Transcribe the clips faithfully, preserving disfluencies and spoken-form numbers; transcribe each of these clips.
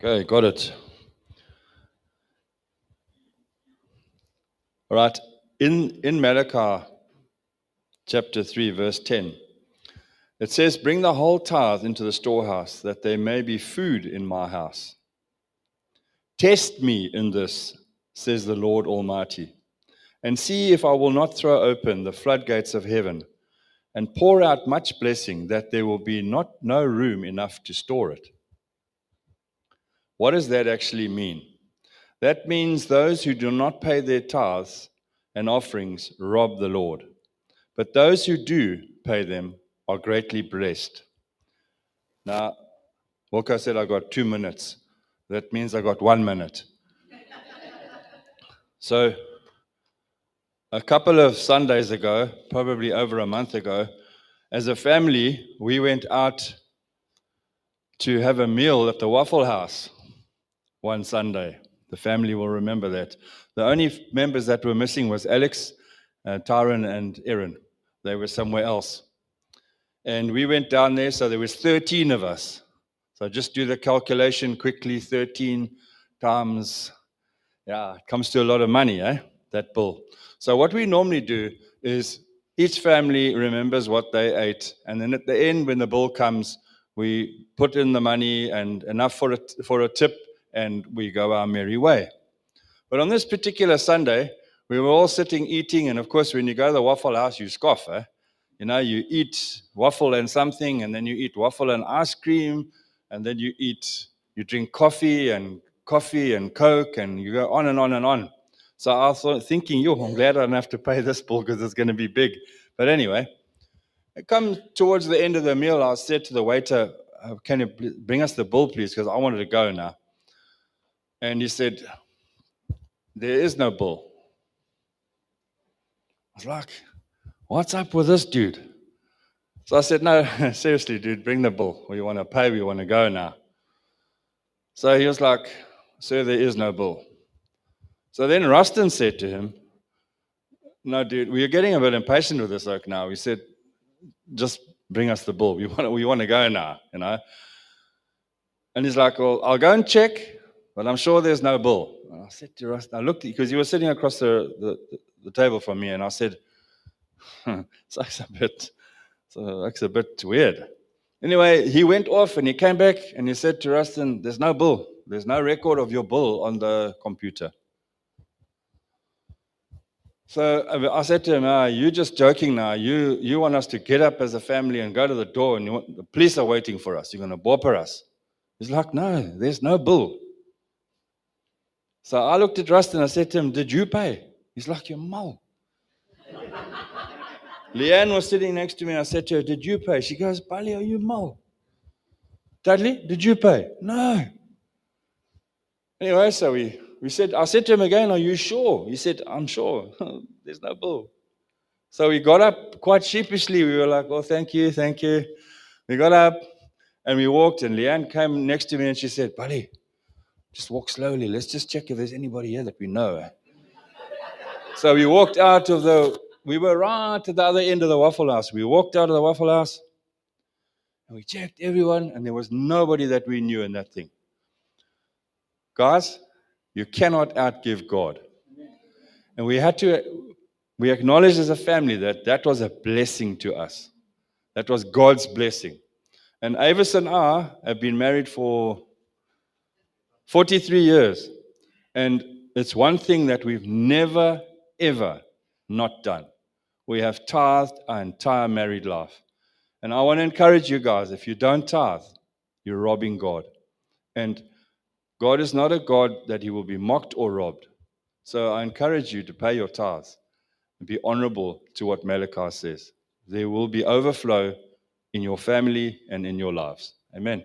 Okay, got it. All right. In, in Malachi chapter three, verse ten, it says, "Bring the whole tithe into the storehouse, that there may be food in my house. Test me in this, says the Lord Almighty, and see if I will not throw open the floodgates of heaven and pour out much blessing, that there will be not no room enough to store it." What does that actually mean? That means those who do not pay their tithes and offerings rob the Lord. But those who do pay them are greatly blessed. Now, Walker said I got two minutes. That means I got one minute. So, a couple of Sundays ago, probably over a month ago, as a family, we went out to have a meal at the Waffle House one Sunday. The family will remember that. The only members that were missing was Alex, uh, Tyron, and Erin. They were somewhere else. And we went down there, so there was thirteen of us. So just do the calculation quickly, thirteen times, yeah, it comes to a lot of money, eh, that bill. So what we normally do is each family remembers what they ate, and then at the end, when the bill comes, we put in the money and enough for a, for a tip, and we go our merry way. But on this particular Sunday, we were all sitting eating, and of course, when you go to the Waffle House, you scoff, eh? You know, you eat waffle and something, and then you eat waffle and ice cream, and then you eat, you drink coffee and coffee and Coke, and you go on and on and on. So I was thinking, yo, I'm glad I don't have to pay this bill because it's going to be big. But anyway, it come towards the end of the meal, I said to the waiter, "Uh, can you bring us the bill, please? Because I wanted to go now." And he said, "There is no bill." I was like, what's up with this dude? So I said, "No, seriously, dude, bring the bill. We want to pay, we want to go now." So he was like, "Sir, there is no bill." So then Rustin said to him, "No, dude, we're getting a bit impatient with this oak now." He said, "Just bring us the bill. We want to, we want to go now, you know." And he's like, "Well, I'll go and check, but I'm sure there's no bill." And I said to Rustin, I looked, because he was sitting across the, the, the table from me, and I said, huh, it's like a bit, so that's a bit weird. Anyway, he went off and he came back and he said to Rustin, "There's no bill. There's no record of your bill on the computer." So I said to him, "Ah, you're just joking now. You you want us to get up as a family and go to the door, and you want, the police are waiting for us. You're going to bopper us." He's like, "No, there's no bill." So I looked at Rustin and I said to him, "Did you pay?" He's like, "You're mal." Leanne was sitting next to me and I said to her, "Did you pay?" She goes, "Bali, are you mal?" "Dudley, did you pay?" "No." Anyway, so we, we said, I said to him again, "Are you sure?" He said, "I'm sure." There's no bill. So we got up quite sheepishly. We were like, "Oh, thank you, thank you." We got up and we walked, and Leanne came next to me and she said, "Buddy, just walk slowly. Let's just check if there's anybody here that we know." So we walked out of the, we were right at the other end of the Waffle House. We walked out of the Waffle House and we checked everyone, and there was nobody that we knew in that thing. Guys, you cannot outgive God. And we had to, we acknowledged as a family that that was a blessing to us. That was God's blessing. And Avis and I have been married for forty-three years. And it's one thing that we've never, ever not done. We have tithed our entire married life. And I want to encourage you guys, if you don't tithe, you're robbing God. And God is not a God that he will be mocked or robbed. So I encourage you to pay your tithes and be honorable to what Malachi says. There will be overflow in your family and in your lives. Amen.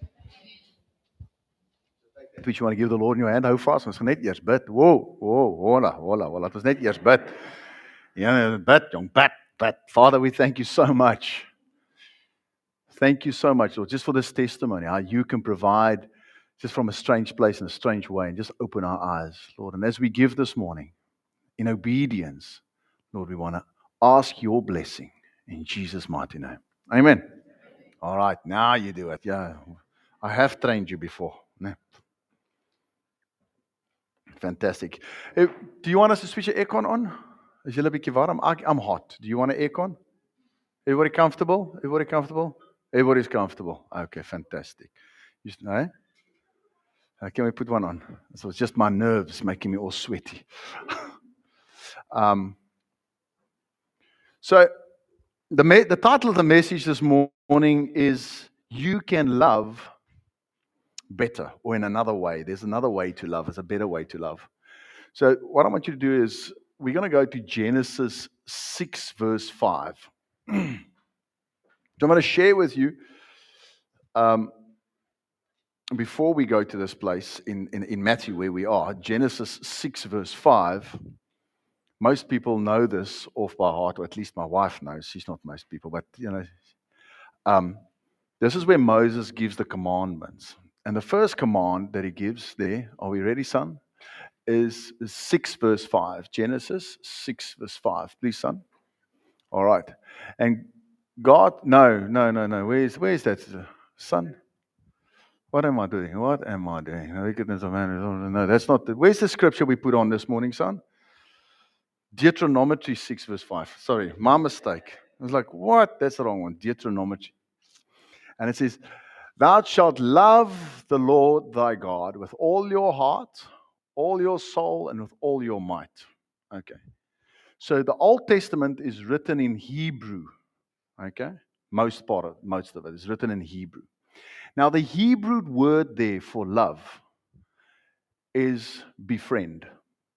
Which you want to give the Lord in your hand, hou vas, ons gaan net eers bid. Whoa, whoa, hola, hola, hola. Laat ons net eers bid. Ja, bid, jong, bid, bid. Father, we thank you so much. Thank you so much, Lord, just for this testimony, how you can provide just from a strange place in a strange way and just open our eyes, Lord. And as we give this morning, in obedience, Lord, we want to ask your blessing in Jesus' mighty name. Amen. All right, now you do it. Yeah, I have trained you before. fantastic. Eh, do you want us to switch the aircon on? Is julle 'n bietjie warm? Ek- I'm hot. Do you want an aircon? Everybody comfortable? Everybody comfortable? Everybody's comfortable. Okay, fantastic. You, s- no? Uh, can we put one on? So it's just my nerves making me all sweaty. um, so the me- the title of the message this mor- morning is "You Can Love Better," or in another way. There's another way to love. There's a better way to love. So what I want you to do is we're going to go to Genesis six, verse five. So I'm going to share with you. Um, Before we go to this place in, in, in Matthew where we are, Genesis six, verse five, most people know this off by heart, or at least my wife knows. She's not most people, but you know, um, this is where Moses gives the commandments. And the first command that he gives there, are we ready, son? Is, is six, verse five. Genesis six, verse five. Please, son. All right. And God, no, no, no, no. Where's, where's that, son? What am I doing? What am I doing? The wickedness of man. No, that's not the. Where's the scripture we put on this morning, son? Deuteronomy six, verse five. Sorry, my mistake. I was like, what? That's the wrong one. Deuteronomy. And it says, Thou shalt love the Lord thy God with all your heart, all your soul, and with all your might. Okay. So the Old Testament is written in Hebrew. Okay. Most part of most of it is written in Hebrew. Now, the Hebrew word there for love is befriend.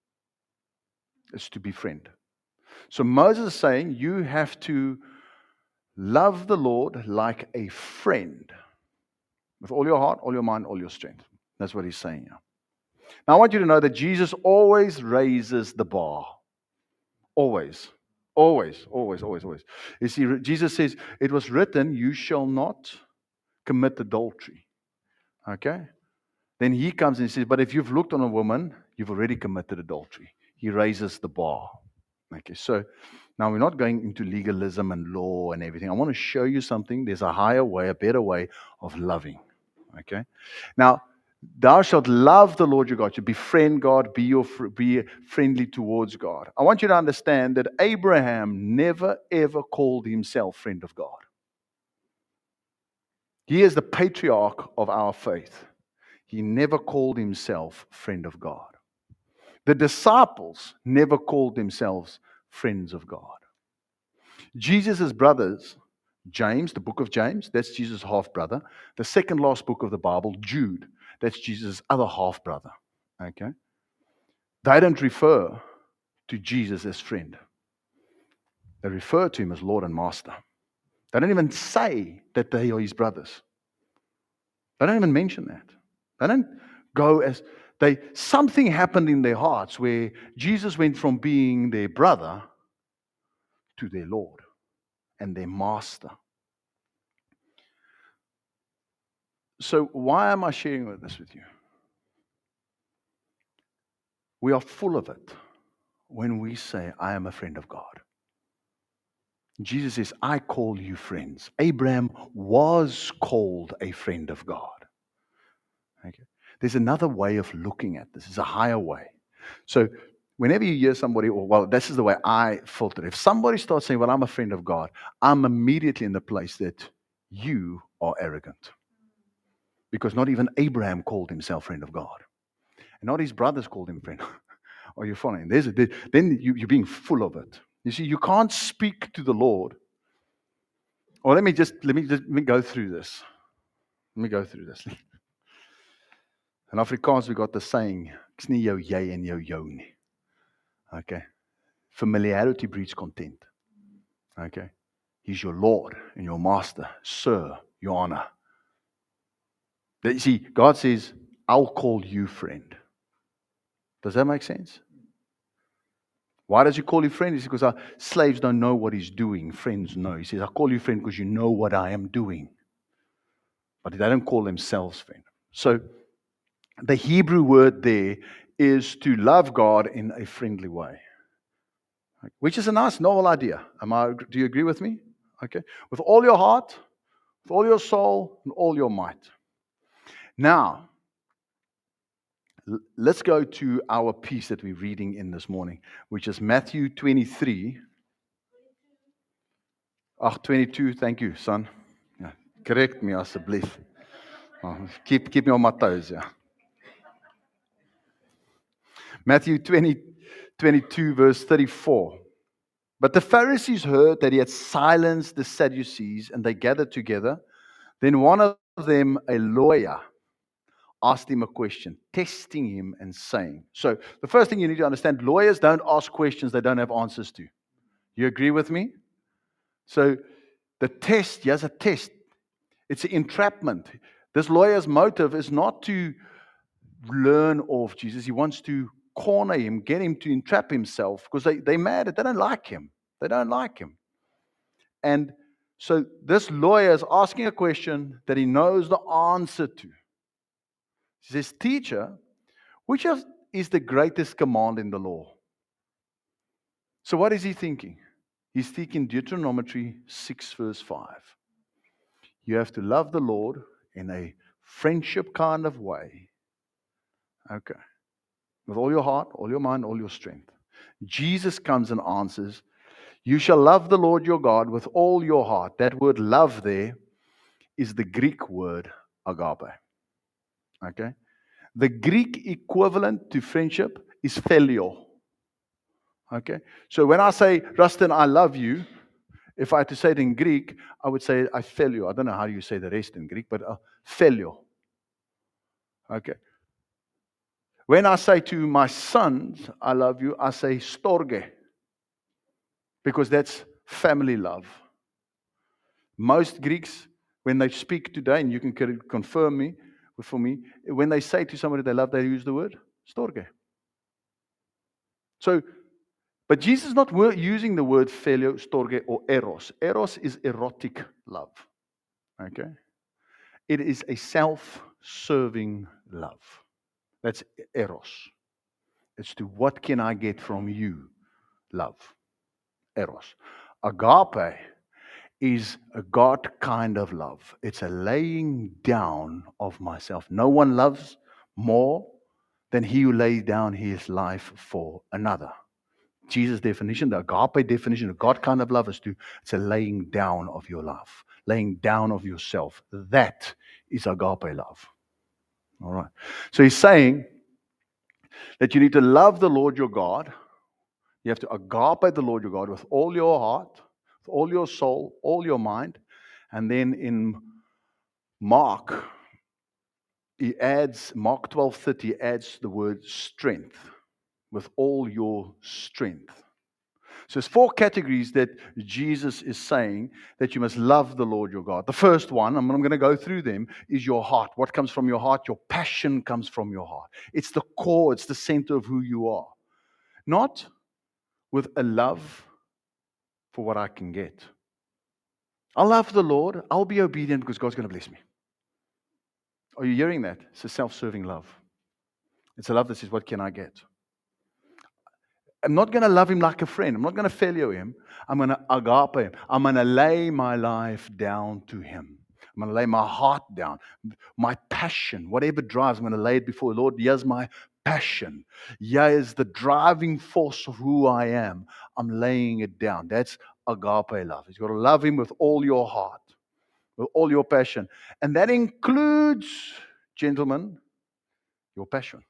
Is to befriend. So Moses is saying you have to love the Lord like a friend with all your heart, all your mind, all your strength. That's what he's saying here. Now, I want you to know that Jesus always raises the bar. Always. Always, always, always, always. You see, Jesus says, it was written, you shall not commit adultery. Okay? Then he comes and he says, but if you've looked on a woman, you've already committed adultery. He raises the bar. Okay, so now we're not going into legalism and law and everything. I want to show you something. There's a higher way, a better way of loving. Okay? Now, thou shalt love the Lord your God. You befriend God, be, your, be friendly towards God. I want you to understand that Abraham never ever called himself friend of God. He is the patriarch of our faith. He never called himself friend of God. The disciples never called themselves friends of God. Jesus' brothers, James, the book of James, that's Jesus' half brother. The second last book of the Bible, Jude, that's Jesus' other half brother. Okay? They don't refer to Jesus as friend. They refer to him as Lord and Master. They don't even say that they are his brothers. They don't even mention that. They don't go as they something happened in their hearts where Jesus went from being their brother to their Lord and their master. So why am I sharing this with you? We are full of it when we say, I am a friend of God. Jesus says, I call you friends. Abraham was called a friend of God. Okay. There's another way of looking at this. It's a higher way. So whenever you hear somebody, or well, this is the way I filter. If somebody starts saying, well, I'm a friend of God, I'm immediately in the place that you are arrogant. Because not even Abraham called himself friend of God. And not his brothers called him friend. Are you following? There's a, then you, you're being full of it. You see, you can't speak to the Lord. Or let me just let me just let me go through this. Let me go through this. In Afrikaans we got the saying, "Ek's nie jou jy en jou jou nie." Okay. Familiarity breeds contempt. Okay. He's your Lord and your Master, Sir, Your Honor. You see, God says, I'll call you friend. Does that make sense? Why does he call you friend? It's because our slaves don't know what he's doing. Friends know. He says, I call you friend because you know what I am doing. But they don't call themselves friend. So the Hebrew word there is to love God in a friendly way. Which is a nice, novel idea. Am I, do you agree with me? Okay. With all your heart, with all your soul, and all your might. Now, L- Let's go to our piece that we're reading in this morning, which is Matthew twenty-three. Ah, twenty-two, thank you, son. Yeah. Correct me, alsjeblieft. Oh, keep, keep me on my toes, yeah. Matthew twenty, twenty-two, verse thirty-four. But the Pharisees heard that he had silenced the Sadducees, and they gathered together. Then one of them, a lawyer, asked him a question, testing him and saying. So the first thing you need to understand, lawyers don't ask questions they don't have answers to. You agree with me? So the test, he has a test. It's an entrapment. This lawyer's motive is not to learn of Jesus. He wants to corner him, get him to entrap himself, because they, they're mad. They don't like him. They don't like him. And so this lawyer is asking a question that he knows the answer to. He says, teacher, which of- is the greatest command in the law? So what is he thinking? He's thinking Deuteronomy six, verse five. You have to love the Lord in a friendship kind of way. Okay. With all your heart, all your mind, all your strength. Jesus comes and answers, you shall love the Lord your God with all your heart. That word love there is the Greek word agape. Okay? The Greek equivalent to friendship is phileo. Okay? So when I say, Rustin, I love you, if I had to say it in Greek, I would say, I phileo. I don't know how you say the rest in Greek, but uh, phileo. Okay? When I say to my sons, I love you, I say storge. Because that's family love. Most Greeks, when they speak today, and you can confirm me for me, when they say to somebody they love, they use the word storge. So, but Jesus is not using the word phileo, storge, or eros. Eros is erotic love. Okay? It is a self-serving love. That's eros. It's to what can I get from you, love. Eros. Agape is a God kind of love. It's a laying down of myself. No one loves more than he who lays down his life for another. Jesus' definition, the agape definition of God kind of love is to, it's a laying down of your love, laying down of yourself. That is agape love. All right. So he's saying that you need to love the Lord your God. You have to agape the Lord your God with all your heart, with all your soul, all your mind. And then in Mark, he adds, Mark twelve thirty adds the word strength, with all your strength. So there's four categories that Jesus is saying that you must love the Lord your God. The first one, and I'm going to go through them, is your heart. What comes from your heart? Your passion comes from your heart. It's the core, it's the center of who you are. Not with a love for what I can get. I love the Lord. I'll be obedient because God's going to bless me. Are you hearing that? It's a self-serving love. It's a love that says, what can I get? I'm not going to love him like a friend. I'm not going to failure him. I'm going to agape him. I'm going to lay my life down to him. I'm going to lay my heart down. My passion, whatever drives, I'm going to lay it before the Lord. Here's my passion. Here's the driving force of who I am. I'm laying it down. That's agape love. You've got to love him with all your heart, with all your passion. And that includes, gentlemen, your passion.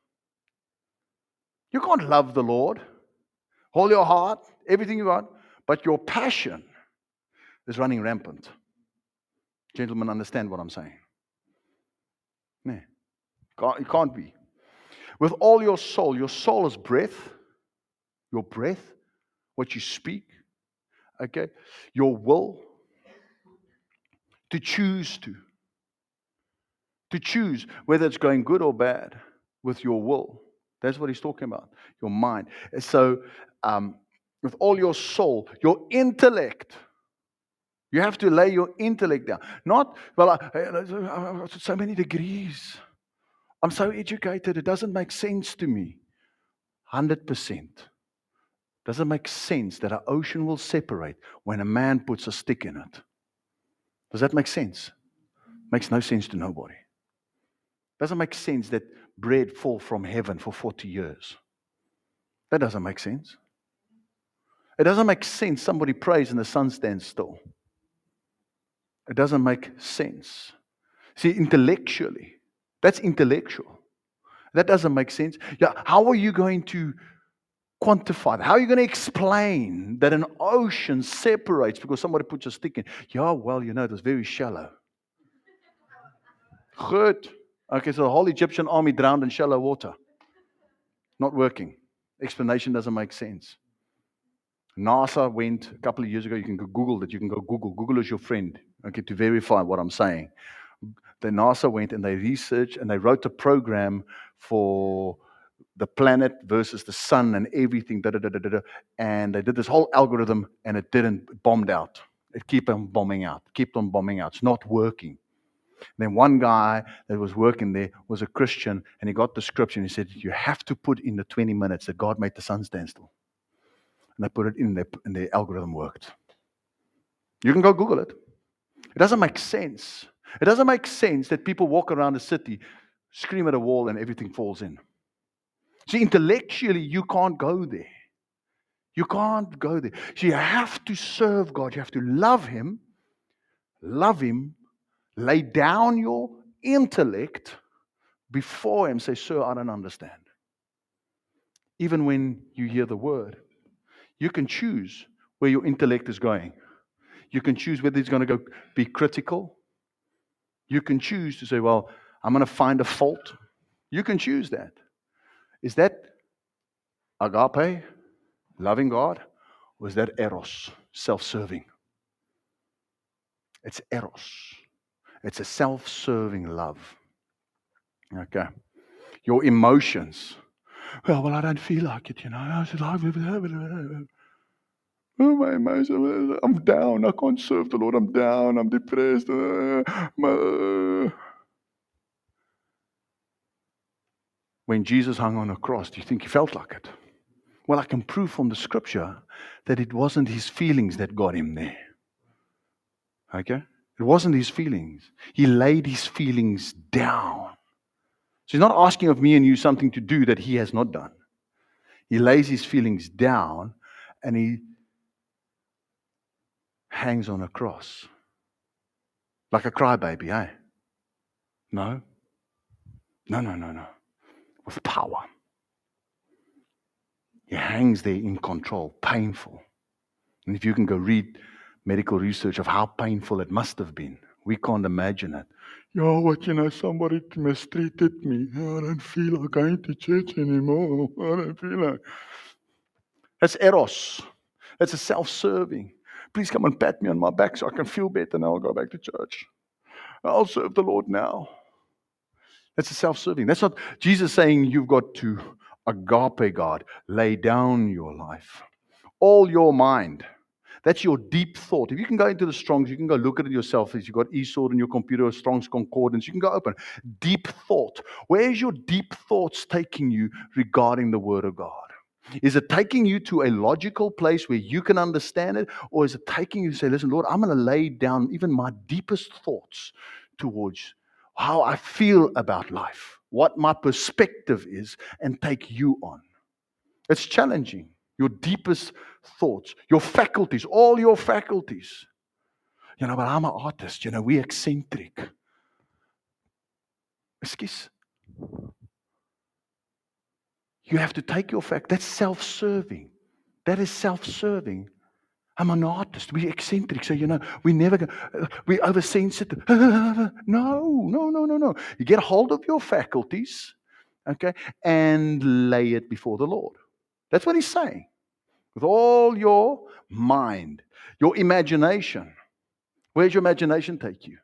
You can't love the Lord, all your heart, everything you got, but your passion is running rampant. Gentlemen, understand what I'm saying? No, it can't be. With all your soul, your soul is breath, your breath, what you speak, okay, your will, to choose to. To choose whether it's going good or bad with your will. That's what he's talking about, your mind. So, um, with all your soul, your intellect, you have to lay your intellect down. Not, well, I, I've so many degrees. I'm so educated, it doesn't make sense to me. one hundred percent. Doesn't make sense that an ocean will separate when a man puts a stick in it. Does that make sense? Makes no sense to nobody. Doesn't make sense that bread fall from heaven for forty years. That doesn't make sense. It doesn't make sense somebody prays and the sun stands still. It doesn't make sense. See, intellectually, that's intellectual. That doesn't make sense. Yeah, how are you going to quantify that? How are you going to explain that an ocean separates because somebody puts a stick in? Yeah, well, you know, it was very shallow. Good. Okay, so the whole Egyptian army drowned in shallow water. Not working. Explanation doesn't make sense. NASA went a couple of years ago. You can go Google that. You can go Google. Google is your friend, okay, to verify what I'm saying. The NASA went and they researched and they wrote a program for the planet versus the sun and everything, da, da, da, da, da, and they did this whole algorithm and it didn't, it bombed out. It kept on bombing out, kept on bombing out. It's not working. Then one guy that was working there was a Christian and he got the scripture and he said, you have to put in the twenty minutes that God made the sun stand still. And they put it in there and the algorithm worked. You can go Google it. It doesn't make sense. It doesn't make sense that people walk around the city, scream at a wall, and everything falls in. See, intellectually, you can't go there. You can't go there. So you have to serve God. You have to love Him, love Him, lay down your intellect before Him. Say, sir, I don't understand. Even when you hear the word, you can choose where your intellect is going. You can choose whether it's going to go be critical. You can choose to say, well, I'm going to find a fault. You can choose that. Is that agape, loving God, or is that eros, self-serving? It's eros. It's a self-serving love. Okay. Your emotions. Well, well, I don't feel like it, you know. I said, oh, my emotions. I'm down. I can't serve the Lord. I'm down. I'm depressed. Uh, my... When Jesus hung on a cross, do you think He felt like it? Well, I can prove from the scripture that it wasn't His feelings that got Him there. Okay? It wasn't His feelings. He laid His feelings down. So He's not asking of me and you something to do that He has not done. He lays His feelings down and He hangs on a cross. Like a crybaby, eh? No. No, no, no, no. With power. He hangs there in control, painful. And if you can go read medical research of how painful it must have been, we can't imagine it. Yeah, what, you know, somebody mistreated me. I don't feel like going to church anymore. I don't feel like. That's eros. That's a self-serving. Please come and pat me on my back so I can feel better and I'll go back to church. I'll serve the Lord now. That's a self-serving. That's not Jesus saying you've got to agape God, lay down your life. All your mind. That's your deep thought. If you can go into the Strongs, you can go look at it yourself. If you've got eSword on your computer, Strong's Concordance, you can go open. Deep thought. Where is your deep thoughts taking you regarding the Word of God? Is it taking you to a logical place where you can understand it? Or is it taking you to say, listen, Lord, I'm going to lay down even my deepest thoughts towards how I feel about life, what my perspective is, and take you on. It's challenging. Your deepest thoughts, your faculties, all your faculties. You know, but I'm an artist, you know, we're eccentric. Excuse. You have to take your fact. That's self-serving. That is self-serving. I'm an artist. We're eccentric. So, you know, we never go, we're oversensitive. No, no, no, no, no. You get hold of your faculties, okay, and lay it before the Lord. That's what He's saying. With all your mind, your imagination. Where's your imagination take you?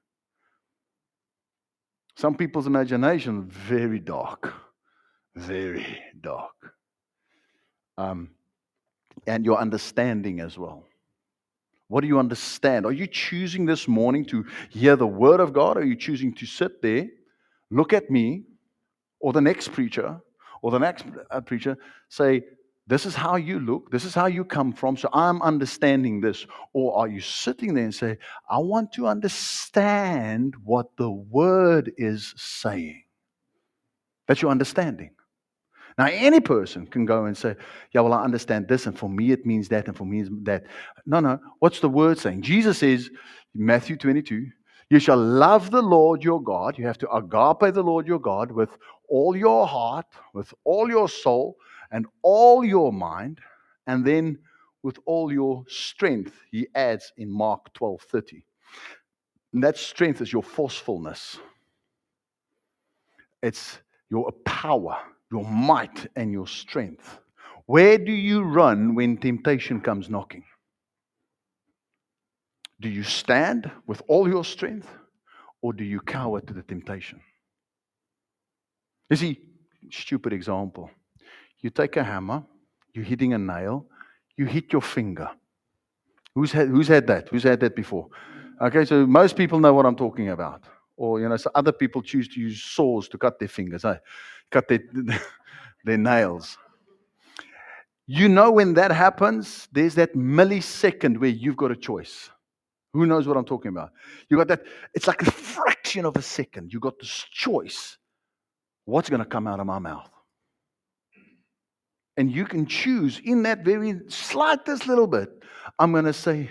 Some people's imagination, very dark. Very dark. Um, and your understanding as well. What do you understand? Are you choosing this morning to hear the Word of God? Or are you choosing to sit there, look at me, or the next preacher, or the next preacher, say, this is how you look, this is how you come from, so I'm understanding this. Or are you sitting there and say, I want to understand what the Word is saying? That's your understanding. Now, any person can go and say, yeah, well, I understand this, and for me it means that, and for me it's that. No, no. What's the word saying? Jesus says, in Matthew twenty-two, you shall love the Lord your God. You have to agape the Lord your God with all your heart, with all your soul, and all your mind, and then with all your strength, he adds in Mark twelve thirty. And that strength is your forcefulness. It's your power, your might, and your strength. Where do you run when temptation comes knocking? Do you stand with all your strength, or do you cower to the temptation? You see, stupid example. You take a hammer, you're hitting a nail, you hit your finger. Who's had, who's had that? Who's had that before? Okay, so most people know what I'm talking about. Or, you know, so other people choose to use saws to cut their fingers, eh? Cut their, their nails. You know, when that happens, there's that millisecond where you've got a choice. Who knows what I'm talking about? You got that, it's like a fraction of a second. You got this choice. What's going to come out of my mouth? And you can choose in that very slightest little bit. I'm going to say,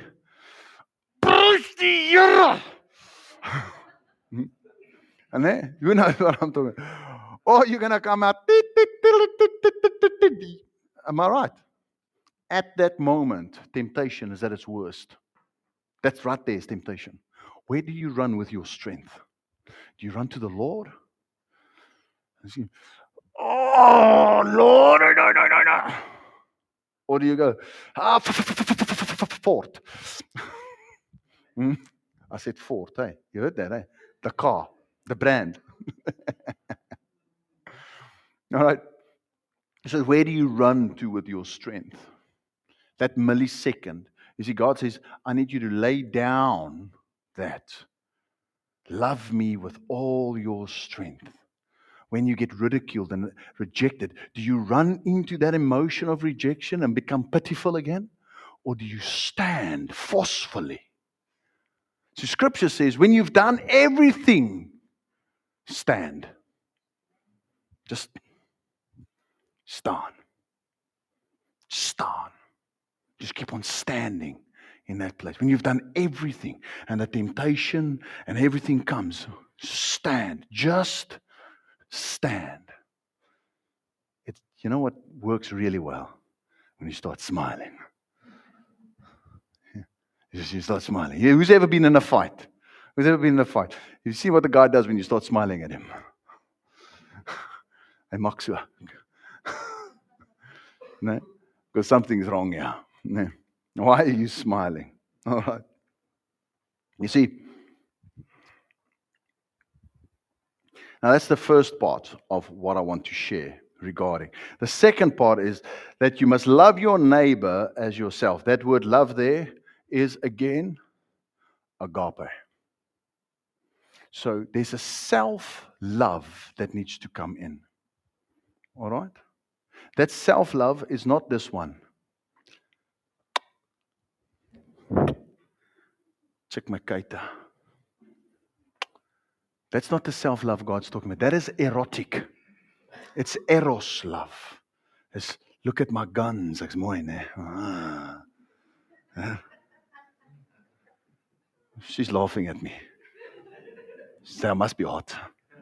and then, you know what I'm talking about. Or you're going to come out. Am I right? At that moment, temptation is at its worst. That's right there is temptation. Where do you run with your strength? Do you run to the Lord? You, oh, Lord, no, no, no, no. Or do you go, ah, Ford. I said Ford, hey. You heard that, eh? The car, the brand. All right. So where do you run to with your strength? That millisecond. You see, God says, I need you to lay down that. Love me with all your strength. When you get ridiculed and rejected, do you run into that emotion of rejection and become pitiful again? Or do you stand forcefully? So Scripture says, when you've done everything, stand. Just stand. Stand. Just keep on standing in that place. When you've done everything and the temptation and everything comes, stand. Just stand. It's, you know what works really well? When you start smiling. You start smiling. Who's ever been in a fight? Who's ever been in a fight? You see what the guy does when you start smiling at him. Hy maak so. No? Because something's wrong here. No. Why are you smiling? All right. You see, now that's the first part of what I want to share regarding. The second part is that you must love your neighbor as yourself. That word love there is again agape. So there's a self-love that needs to come in. All right? That self-love is not this one. Check my kaita. That's not the self-love God's talking about. That is erotic. It's eros love. It's look at my guns. Ek's mooi, né? Ah. Huh? She's laughing at me. She said, I must be hot.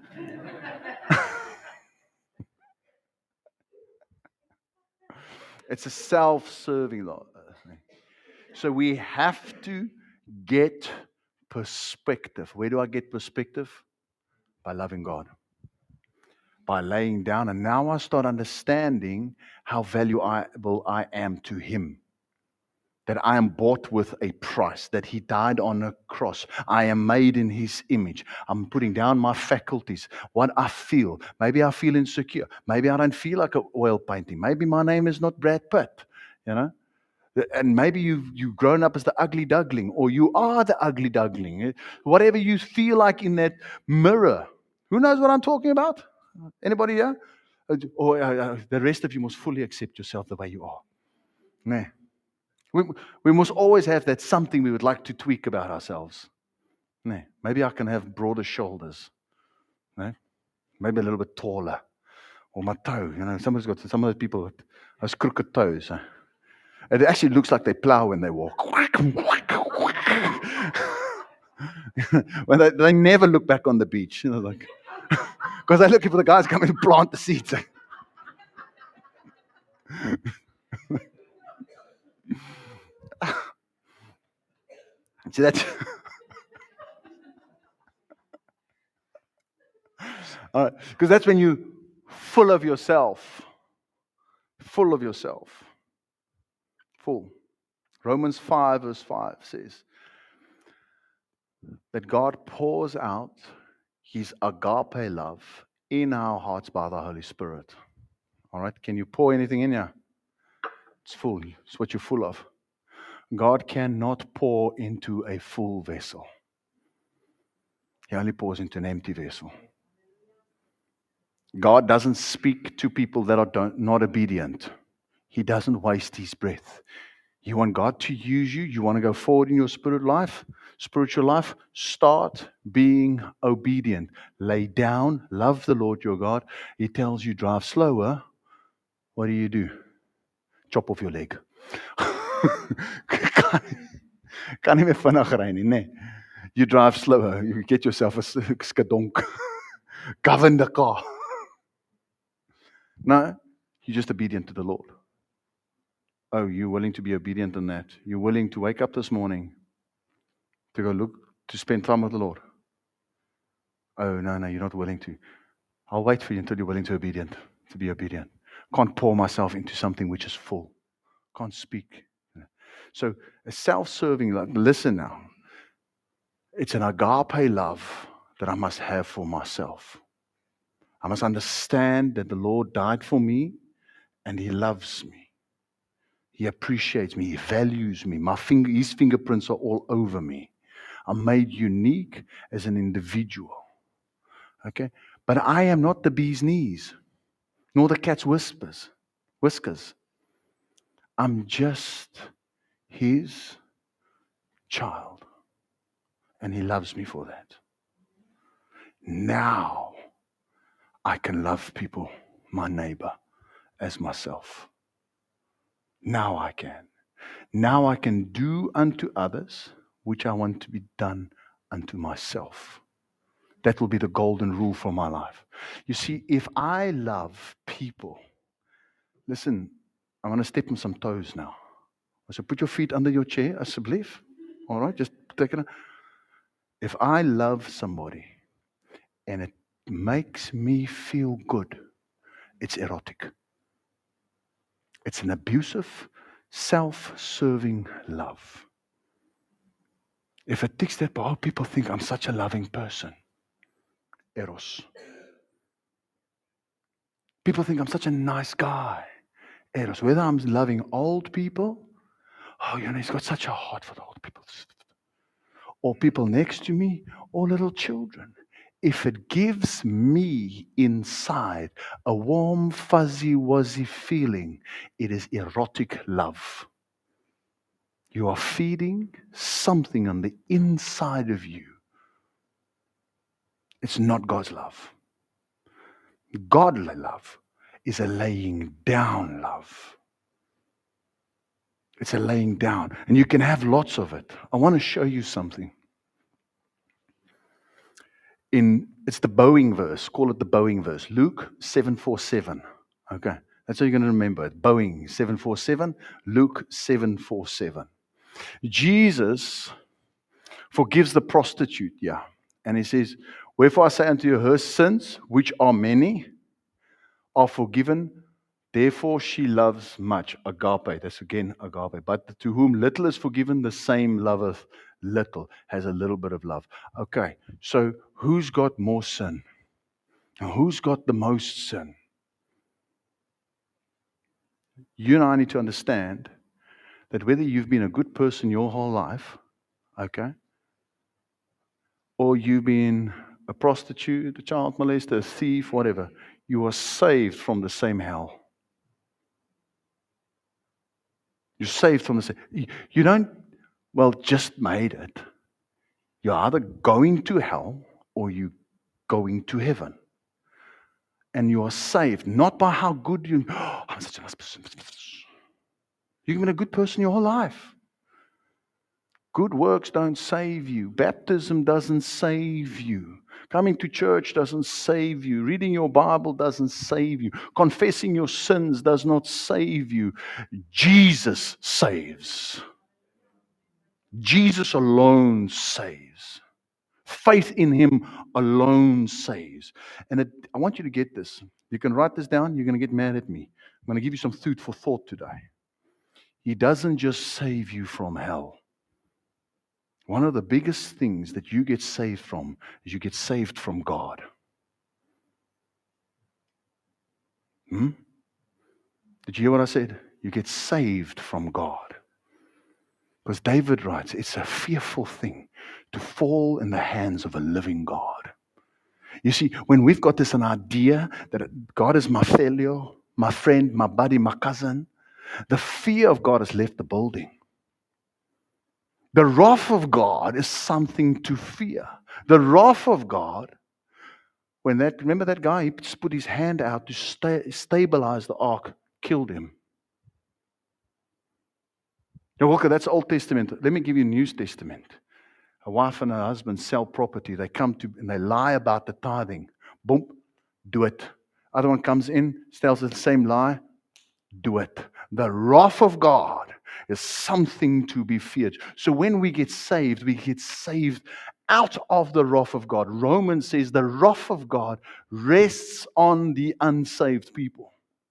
It's a self-serving love. So we have to get perspective. Where do I get perspective? By loving God. By laying down. And now I start understanding how valuable I am to Him. That I am bought with a price. That He died on a cross. I am made in His image. I'm putting down my faculties. What I feel. Maybe I feel insecure. Maybe I don't feel like an oil painting. Maybe my name is not Brad Pitt. You know? And maybe you've, you've grown up as the ugly duckling. Or you are the ugly duckling. Whatever you feel like in that mirror. Who knows what I'm talking about? Anybody here? Or uh, the rest of you must fully accept yourself the way you are. Nah. We, we must always have that something we would like to tweak about ourselves. Nah. Maybe I can have broader shoulders. Nah. Maybe a little bit taller. Or my toe. You know, somebody's got some of those people with those crooked toes. Huh? It actually looks like they plow when they walk. When they, they never look back on the beach, you know, like because they're looking for the guys coming to plant the seeds. See that's all right, because that's when you full of yourself, full of yourself, full. Romans five verse five says that God pours out His agape love in our hearts by the Holy Spirit. All right, can you pour anything in here? It's full. It's what you're full of. God cannot pour into a full vessel. He only pours into an empty vessel. God doesn't speak to people that are don't, not obedient. He doesn't waste His breath. You want God to use you? You want to go forward in your spirit life, spiritual life? Start being obedient. Lay down. Love the Lord your God. He tells you drive slower. What do you do? Chop off your leg. Kan nie meer vinnig ry nie, nee. You drive slower. You get yourself a skadonk. Govern the car. No, you're just obedient to the Lord. Oh, you're willing to be obedient in that. You're willing to wake up this morning to go look, to spend time with the Lord. Oh, no, no, you're not willing to. I'll wait for you until you're willing to obedient, to be obedient. Can't pour myself into something which is full. Can't speak. So a self-serving love, listen now. It's an agape love that I must have for myself. I must understand that the Lord died for me and He loves me. He appreciates me. He values me. My finger, His fingerprints are all over me. I'm made unique as an individual. Okay? But I am not the bee's knees, nor the cat's whispers, whiskers. I'm just His child. And He loves me for that. Now I can love people, my neighbor, as myself. Now I can. Now I can do unto others which I want to be done unto myself. That will be the golden rule for my life. You see, if I love people, listen, I'm going to step on some toes now. So put your feet under your chair, asseblief. All right, just take it. If I love somebody and it makes me feel good, it's erotic. It's an abusive, self-serving love. If it ticks that, oh, people think I'm such a loving person. Eros. People think I'm such a nice guy. Eros. Whether I'm loving old people, oh, you know, he's got such a heart for the old people. Or people next to me, or little children. If it gives me inside a warm, fuzzy, wuzzy feeling, it is erotic love. You are feeding something on the inside of you. It's not God's love. Godly love is a laying down love. It's a laying down. And you can have lots of it. I want to show you something. In It's the Boeing verse. Call it the Boeing verse. Luke seven forty-seven. Okay. That's how you're going to remember it. Boeing seven forty-seven. Luke seven forty-seven. Jesus forgives the prostitute, yeah. And He says, wherefore I say unto you, her sins, which are many, are forgiven. Therefore she loves much. Agape. That's again agape. But to whom little is forgiven, the same loveth little. Has a little bit of love. Okay. So who's got more sin? Now, who's got the most sin? You and I need to understand that whether you've been a good person your whole life, okay, or you've been a prostitute, a child molester, a thief, whatever, you are saved from the same hell. You're saved from the same. You don't, well, just made it. You're either going to hell or you're going to heaven. And you are saved, not by how good you oh, I'm such a nice person. You've been a good person your whole life. Good works don't save you. Baptism doesn't save you. Coming to church doesn't save you. Reading your Bible doesn't save you. Confessing your sins does not save you. Jesus saves. Jesus alone saves. Faith in Him alone saves. And it, I want you to get this. You can write this down. You're going to get mad at me. I'm going to give you some food for thought today. He doesn't just save you from hell. One of the biggest things that you get saved from is you get saved from God. Hmm? Did you hear what I said? You get saved from God. Because David writes, it's a fearful thing to fall in the hands of a living God. You see, when we've got this an idea that God is my failure, my friend, my buddy, my cousin, the fear of God has left the building. The wrath of God is something to fear. The wrath of God, when that, remember that guy, he just put his hand out to sta- stabilize the ark, killed him. Now, Walker, that's Old Testament. Let me give you New Testament. A wife and a husband sell property. They come to and they lie about the tithing. Boom, do it. Other one comes in, tells the same lie. Do it. The wrath of God is something to be feared. So when we get saved, we get saved out of the wrath of God. Romans says the wrath of God rests on the unsaved people.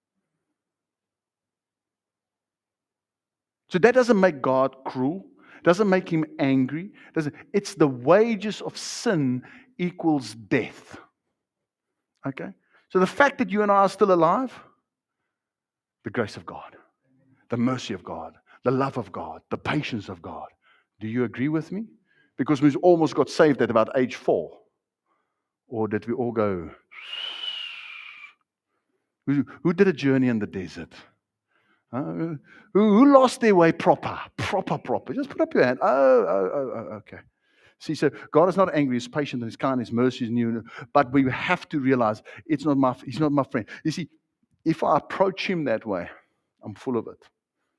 So that doesn't make God cruel. Doesn't make Him angry. Doesn't. It's the wages of sin equals death. Okay? So the fact that you and I are still alive, the grace of God, the mercy of God, the love of God, the patience of God. Do you agree with me? Because we almost got saved at about age four. Or did we all go? Who, who did a journey in the desert? Uh, who, who lost their way proper? Proper, proper. Just put up your hand. Oh, oh, oh, oh, okay. See, so God is not angry, He's patient, and His kind, His mercy is new. But we have to realize it's not my, He's not my friend. You see, if I approach Him that way, I'm full of it.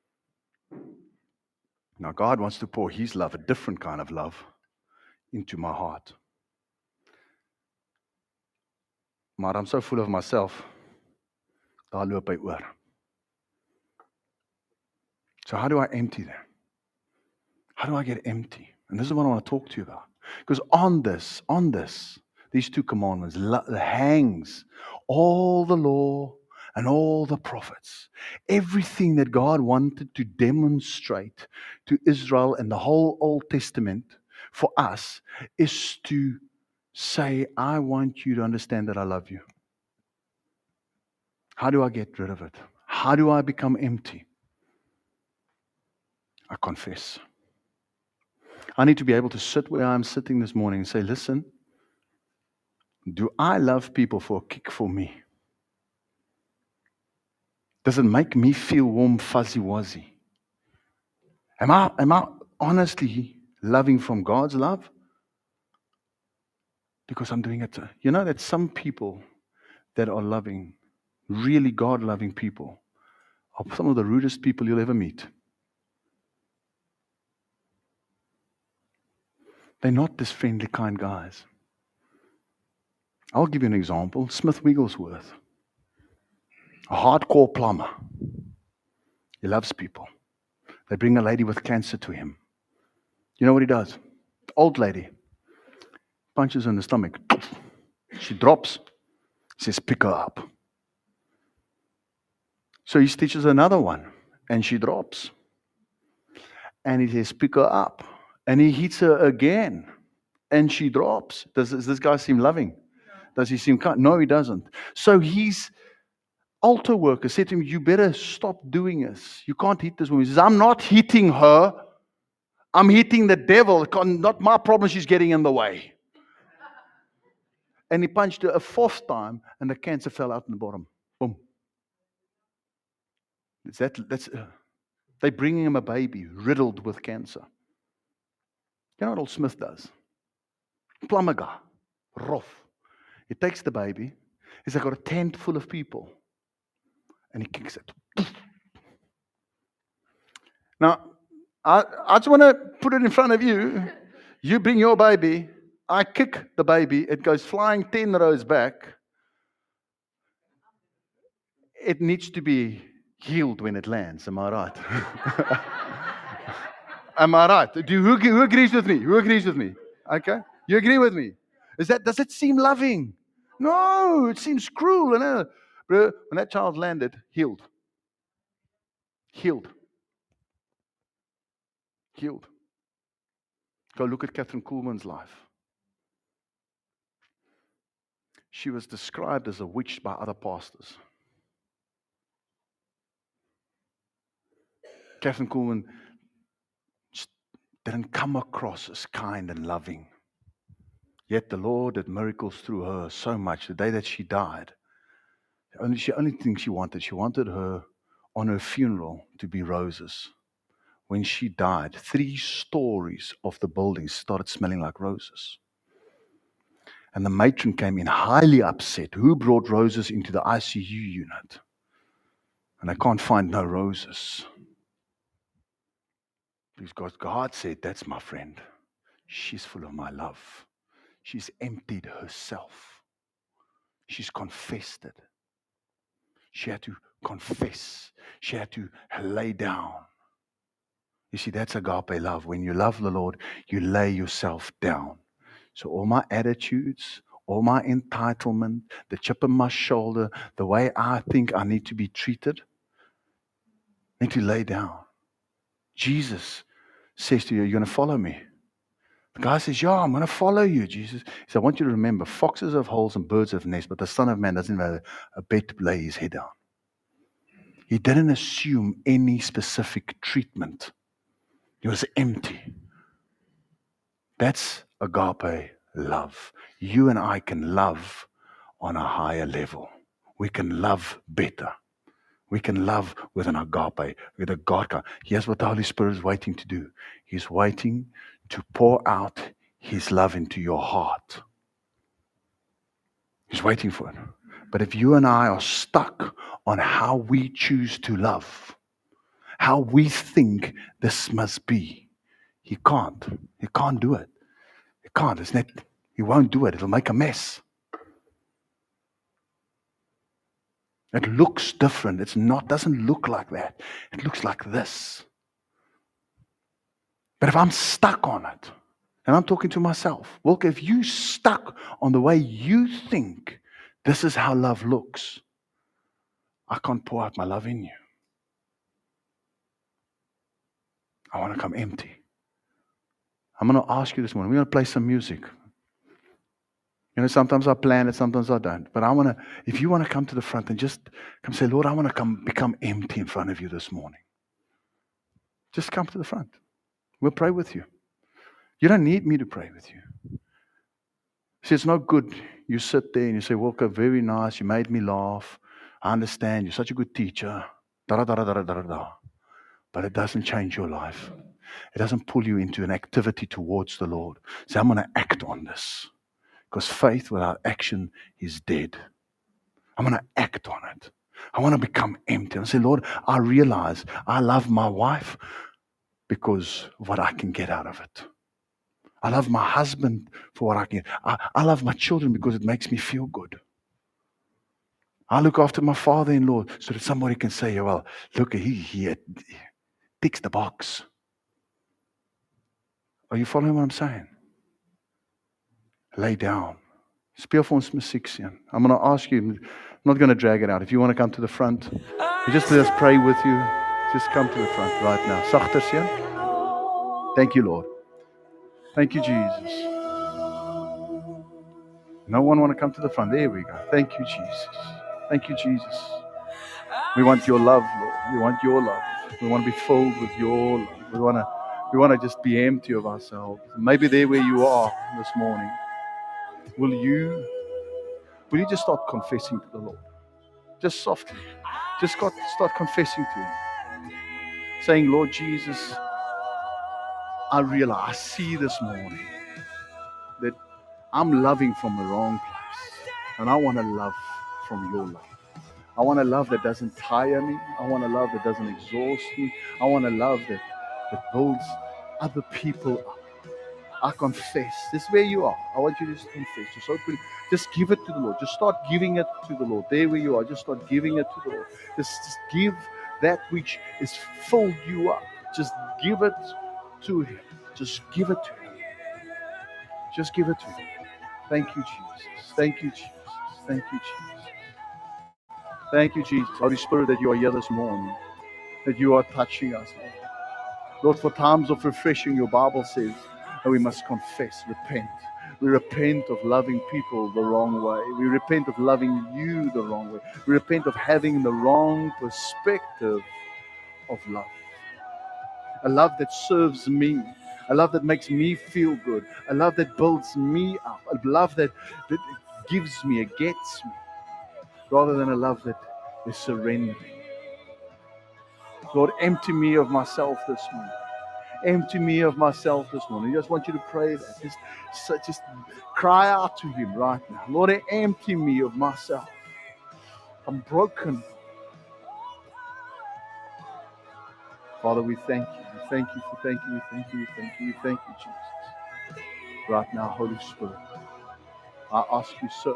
Now, God wants to pour His love, a different kind of love, into my heart. Maar I'm so full of myself, daar loop hy oor. So how do I empty that? How do I get empty? And this is what I want to talk to you about. Because on this, on this, these two commandments hangs all the law and all the prophets. Everything that God wanted to demonstrate to Israel and the whole Old Testament for us is to say, I want you to understand that I love you. How do I get rid of it? How do I become empty? I confess. I need to be able to sit where I'm sitting this morning and say, listen, do I love people for a kick for me? Does it make me feel warm, fuzzy, wuzzy? Am I, am I honestly loving from God's love? Because I'm doing it. You know that some people that are loving, really God-loving people, are some of the rudest people you'll ever meet. They're not this friendly, kind guys. I'll give you an example. Smith Wigglesworth, a hardcore plumber. He loves people. They bring a lady with cancer to him. You know what he does? Old lady. Punches her in the stomach. She drops. Says, pick her up. So he stitches another one. And she drops. And he says, pick her up. And he hits her again. And she drops. Does, does this guy seem loving? Does he seem kind? No, he doesn't. So his altar worker said to him, you better stop doing this. You can't hit this woman. He says, I'm not hitting her. I'm hitting the devil. Not my problem. She's getting in the way. And he punched her a fourth time, and the cancer fell out in the bottom. Boom. Is that, that's, uh, they're bringing him a baby riddled with cancer. You know what old Smith does? Plumber guy. Rough. He takes the baby. He's like got a tent full of people. And he kicks it. Now, I, I just want to put it in front of you. You bring your baby. I kick the baby. It goes flying ten rows back. It needs to be healed when it lands. Am I right? Am I right? Do who, who agrees with me? Who agrees with me? Okay, you agree with me? Is that does it seem loving? No, it seems cruel. And uh, bro, when that child landed, healed, healed, healed. Go look at Catherine Kuhlman's life. She was described as a witch by other pastors. Catherine Kuhlman didn't come across as kind and loving. Yet the Lord did miracles through her so much. The day that she died, the only, the only thing she wanted, she wanted her on her funeral to be roses. When she died, three stories of the building started smelling like roses. And the matron came in highly upset. Who brought roses into the I C U unit? And I can't find no roses. Because God said, that's my friend. She's full of my love. She's emptied herself. She's confessed it. She had to confess. She had to lay down. You see, that's agape love. When you love the Lord, you lay yourself down. So all my attitudes, all my entitlement, the chip on my shoulder, the way I think I need to be treated, I need to lay down. Jesus says to you, you're going to follow me. The guy says, yeah, I'm going to follow you, Jesus. He says, I want you to remember, foxes have holes and birds have nests, but the Son of Man doesn't have a bed to lay his head down. He didn't assume any specific treatment. He was empty. That's agape love. You and I can love on a higher level. We can love better. We can love with an agape, with a God. Here's what the Holy Spirit is waiting to do. He's waiting to pour out His love into your heart. He's waiting for it. But if you and I are stuck on how we choose to love, how we think this must be, He can't. He can't do it. He can't. It's not, he won't do it. It'll make a mess. It looks different. It's not, doesn't look like that. It looks like this. But if I'm stuck on it, and I'm talking to myself, well, if you stuck on the way you think this is how love looks, I can't pour out my love in you. I want to come empty. I'm going to ask you this morning, we're going to play some music. You know, sometimes I plan it, sometimes I don't. But I want to, if you want to come to the front and just come say, Lord, I want to come become empty in front of you this morning. Just come to the front. We'll pray with you. You don't need me to pray with you. See, it's not good. You sit there and you say, Walker, very nice. You made me laugh. I understand. You're such a good teacher. Da, da, da, da, da, da, da. But it doesn't change your life. It doesn't pull you into an activity towards the Lord. So I'm going to act on this. Because faith without action is dead. I'm going to act on it. I want to become empty. I say, Lord, I realize I love my wife because of what I can get out of it. I love my husband for what I can. I, I love my children because it makes me feel good. I look after my father-in-law so that somebody can say, well, look, he, he, he ticks the box. Are you following what I'm saying? Lay down. Speel vir ons musiek seun. I'm going to ask you, I'm not going to drag it out. If you want to come to the front, we just let us pray with you. Just come to the front right now. Sagter seun. Thank you, Lord. Thank you, Jesus. No one want to come to the front. There we go. Thank you, Jesus. Thank you, Jesus. We want your love, Lord. We want your love. We want to be filled with your love. We want to, we want to just be empty of ourselves. Maybe there where you are this morning. Will you, will you just start confessing to the Lord? Just softly. Just start, start confessing to Him. Saying, Lord Jesus, I realize, I see this morning that I'm loving from the wrong place. And I want to love from your love. I want a love that doesn't tire me. I want a love that doesn't exhaust me. I want a love that, that builds other people up. I confess. This is where you are. I want you to just confess. Just open. Just give it to the Lord. Just start giving it to the Lord. There where you are. Just start giving it to the Lord. Just, just give that which is filled you up. Just give it to Him. Just give it to Him. Just give it to Him. Thank you, Jesus. Thank you, Jesus. Thank you, Jesus. Thank you, Jesus. Holy Spirit, that you are here this morning. That you are touching us, Lord. Lord, for times of refreshing, your Bible says that we must confess, repent. We repent of loving people the wrong way. We repent of loving you the wrong way. We repent of having the wrong perspective of love. A love that serves me. A love that makes me feel good. A love that builds me up. A love that, that gives me, it gets me. Rather than a love that is surrendering. Lord, empty me of myself this morning. Empty me of myself this morning. I just want you to pray that. Just, just cry out to Him right now. Lord, empty me of myself. I'm broken. Father, we thank you. We thank you for thank you. We thank you. We thank you. We thank you, Jesus. Right now, Holy Spirit, I ask you, sir.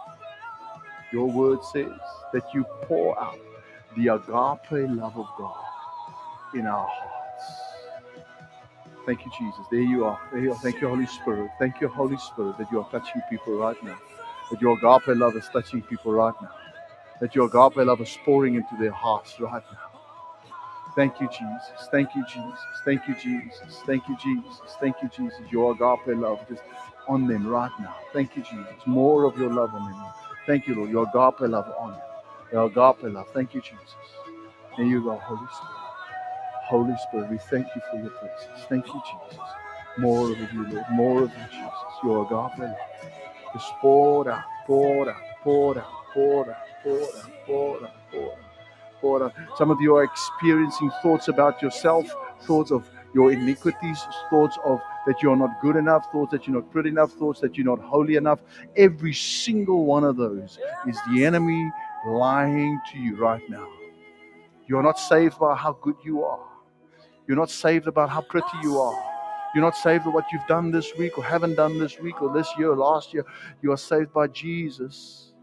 Your word says that you pour out the agape love of God in our hearts. Thank you, Jesus. There you are. There you are. Thank you, Holy Spirit. Thank you, Holy Spirit, that you are touching people right now. That your agape love is touching people right now. That your agape love is pouring into their hearts right now. Thank you, Jesus. Thank you, Jesus. Thank you, Jesus. Thank you, Jesus. Thank you, Jesus. Your agape love just on them right now. Thank you, Jesus. More of your love on them. Thank you, Lord. Your agape love on them. Your agape love. Thank you, Jesus. There you go, Holy Spirit. Holy Spirit, we thank you for your presence. Thank you, Jesus. More of you, Lord. More of you, Jesus. Your agape love. Just pour out, pour out, pour out, pour out, pour out, pour out, pour out, pour out. Some of you are experiencing thoughts about yourself, thoughts of your iniquities, thoughts of that you're not good enough, thoughts that you're not pretty enough, thoughts that you're not holy enough. Every single one of those is the enemy lying to you right now. You're not saved by how good you are. You're not saved about how pretty you are. You're not saved by what you've done this week or haven't done this week or this year or last year. You are saved by Jesus.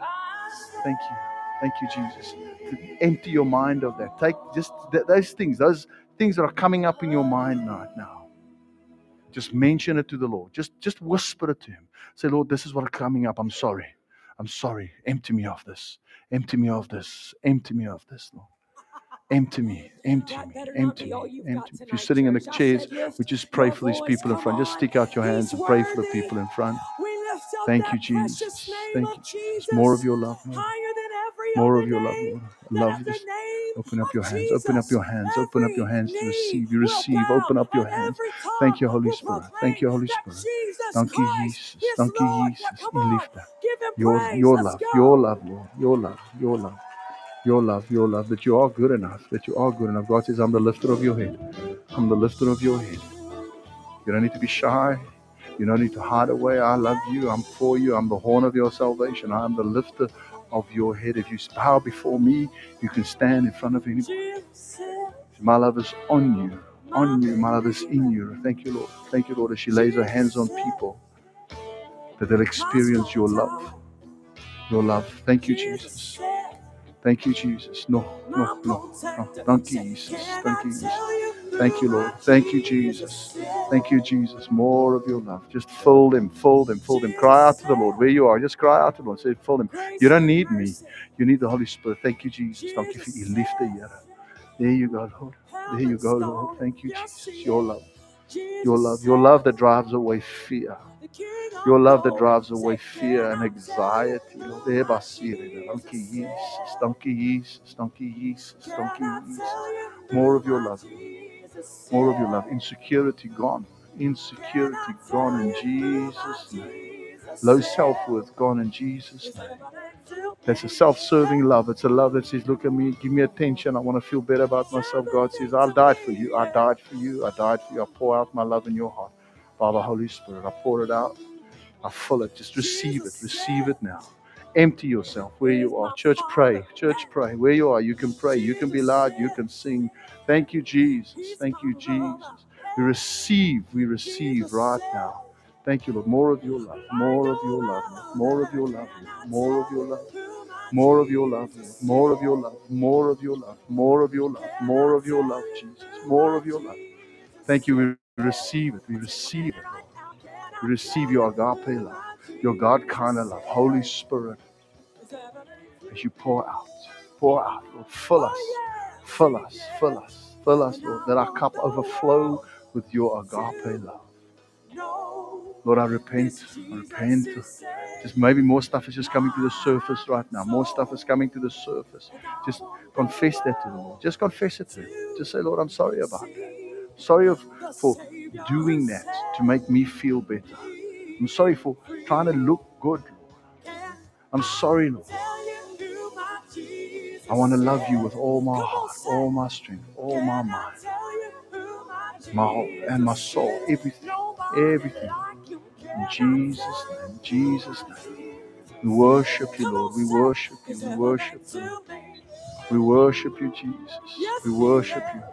Thank you. Thank you, Jesus. Empty your mind of that. Take just th- those things, those things that are coming up in your mind right now. Just mention it to the Lord. Just, just whisper it to Him. Say, Lord, this is what is coming up. I'm sorry. I'm sorry. Empty me of this. Empty me of this. Empty me of this, Lord. Empty me, empty me, empty me, empty me. If you're sitting in the chairs, we just pray for these people in front. Just stick out your hands and pray for the people in front. Thank you, Jesus. Thank you, Jesus. More of your love, Lord. More of your love, Lord. Love this. Open up your hands. Open up your hands. Open up your hands to receive. You receive. Open up your hands. Thank you, Holy Spirit. Thank you, Holy Spirit. Thank you, Jesus. Thank you, Jesus. In lifter. Your, your love. Your love, Lord. Your love. Your love. Your love, your love, that you are good enough, that you are good enough. God says, I'm the lifter of your head. I'm the lifter of your head. You don't need to be shy. You don't need to hide away. I love you. I'm for you. I'm the horn of your salvation. I'm the lifter of your head. If you bow before me, you can stand in front of anybody. My love is on you. On you. My love is in you. Thank you, Lord. Thank you, Lord, as she lays her hands on people, that they'll experience your love. Your love. Thank you, Jesus. Thank you, Jesus. No, no, no, no. Thank you, Jesus. Thank you, Jesus. Thank you, Lord. Thank you, Jesus. Thank you, Jesus. More of your love. Just fill them, fill them, fill them. Cry out to the Lord. Where you are, just cry out to the Lord. Say, fill them. You don't need me. You need the Holy Spirit. Thank you, Jesus. Thank you for your lift here. There you go, Lord. There you go, Lord. Thank you, Jesus. Your love. Your love. Your love that drives away fear. Your love that drives away fear and anxiety. Lord. Thank you, Jesus. Thank you, Jesus. Thank you, Jesus. Thank you, Jesus. More of your love. More of your love. Insecurity gone. Insecurity gone in Jesus' name. Low self-worth gone in Jesus' name. That's a self-serving love. It's a love that says, look at me, give me attention. I want to feel better about myself. God says, I died for you. I died for you. I died for you. I pour out my love in your heart. By the Holy Spirit, I pour it out. I fill it. Just receive it. Receive it now. empty yourself where you are. Church, pray. Church, pray. Where you are, you can pray. You can be loud. You can sing. Thank you, Jesus. Thank you, Jesus. We receive. We receive right now. Thank you, Lord. More of your love. More of your love. More of your love. More of your love. More of your love. More of your love. More of your love. More of your love. More of your love, Jesus. More of your love. Thank you. We receive it. We receive it, Lord. We receive your agape love, your God kind of love. Holy Spirit, as you pour out, pour out, Lord, fill us, fill us, fill us, fill us, Lord, that our cup overflow with your agape love. Lord, I repent, I repent. Just maybe more stuff is just coming to the surface right now. More stuff is coming to the surface. Just confess that to the Lord. Just confess it to Him. Just say, Lord, I'm sorry about that. Sorry of, for doing that to make me feel better. I'm sorry for trying to look good, Lord. I'm sorry, Lord. I want to love you with all my heart, all my strength, all my mind, my heart and my soul, everything, everything. In Jesus' name, Jesus' name. We worship you, Lord. We worship you. We worship you. We worship you, Jesus. We worship you.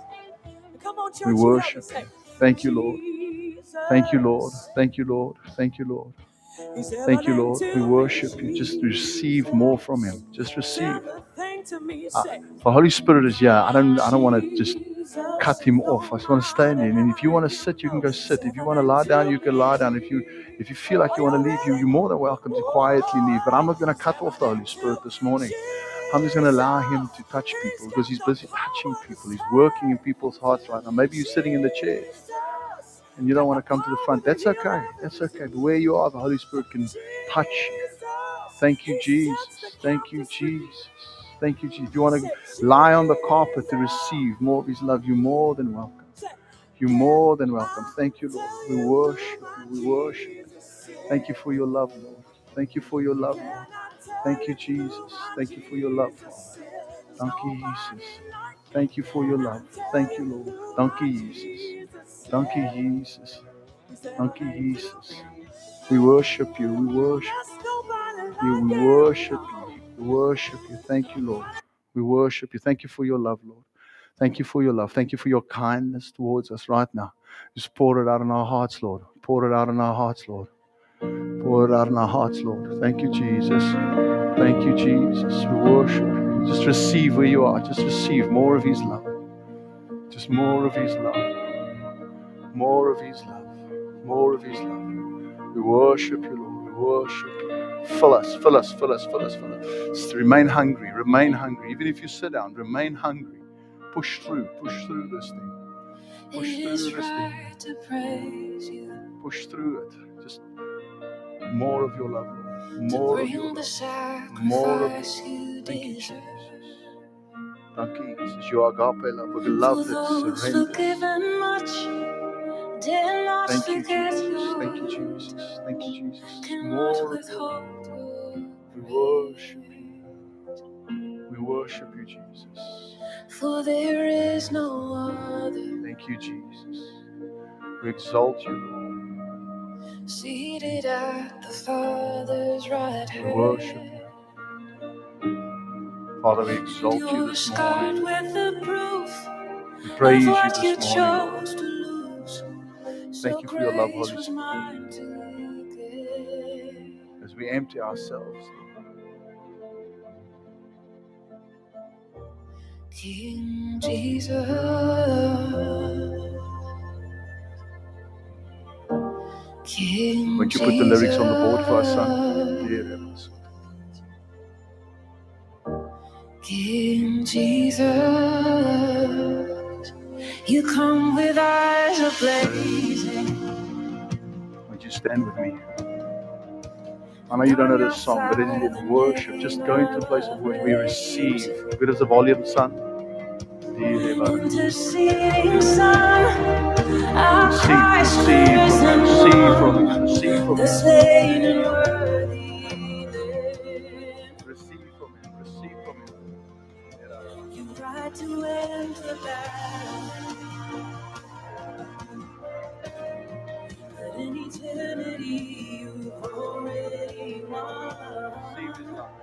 We worship you. Thank you, Lord. Thank you, Lord. Thank you, Lord. Thank you, Lord. Thank you, Lord. We worship you. Just receive more from Him. Just receive. Uh, the Holy Spirit is here. I don't. I don't want to just cut Him off. I just want to stand in. And if you want to sit, you can go sit. If you want to lie down, you can lie down. If you if you feel like you want to leave, you you're more than welcome to quietly leave. But I'm not going to cut off the Holy Spirit this morning. I'm just going to allow Him to touch people because He's busy touching people. He's working in people's hearts right now. Maybe you're sitting in the chair and you don't want to come to the front. That's okay. That's okay. But where you are, the Holy Spirit can touch you. Thank you, Jesus. Thank you, Jesus. Thank you, Jesus. If you want to lie on the carpet to receive more of His love, you're more than welcome. You're more than welcome. Thank you, Lord. We worship you. We worship you. Thank you for your love, Lord. Thank you for your love, Lord. Thank you, Jesus. Thank you for your love, Father. Thank you, Jesus. Thank you for your love. Thank you, Lord. Thank you, Jesus. Thank you, Jesus. Thank you, Jesus. We worship you. We worship you. We worship you. We worship you. Thank you, Lord. We worship you. Thank you for your love, Lord. Thank you for your love. Thank you for your kindness towards us right now. Just pour it out in our hearts, Lord. Pour it out in our hearts, Lord. Pour it out in our hearts, Lord. Thank you, Jesus. Thank you, Jesus. We worship you. Just receive where you are. Just receive more of His love. Just more of His love. More of His love. More of His love. We worship you, Lord. We worship you. Fill us, fill us, fill us, fill us, fill us. Just remain hungry. Remain hungry. Even if you sit down, remain hungry. Push through. Push through this thing. Push through this thing. Push through it. Just more of your love, Lord. More of your love. More of your love. Thank you, Jesus. Thank you, Jesus. Your agape love, a love that surrenders. Thank you, Jesus. Thank you, Jesus. Thank you, Jesus. More of your love. We worship you. We worship you, Jesus. For there is no other. Thank you, Jesus. We exalt you, Lord. Seated at the Father's right hand. We worship you. Father, we exalt you this morning. We praise you this morning. Thank you for your love, Holy Spirit. As we empty ourselves, King Jesus. King Won't you put the lyrics on the board for our son? Yes. King Jesus, you come with eyes ablazing. Would you stand with me? I know you don't know this song, but it is in worship. Just go into a place of worship. We receive. Good as the volume, son. Interceding Son, our Christ risen, receive from Him, receive from Him, the slain and worthy Lamb. Receive from Him, receive from Him. You tried to end the battle, but in eternity you've already won.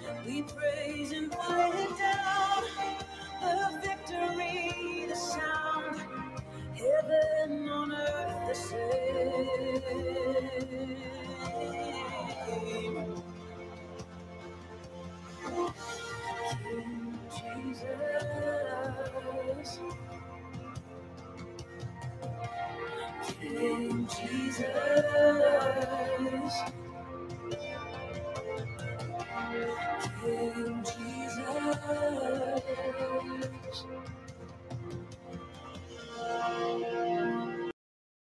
We praise and fight it down. The victory, the sound, heaven on earth the same. King Jesus, King Jesus.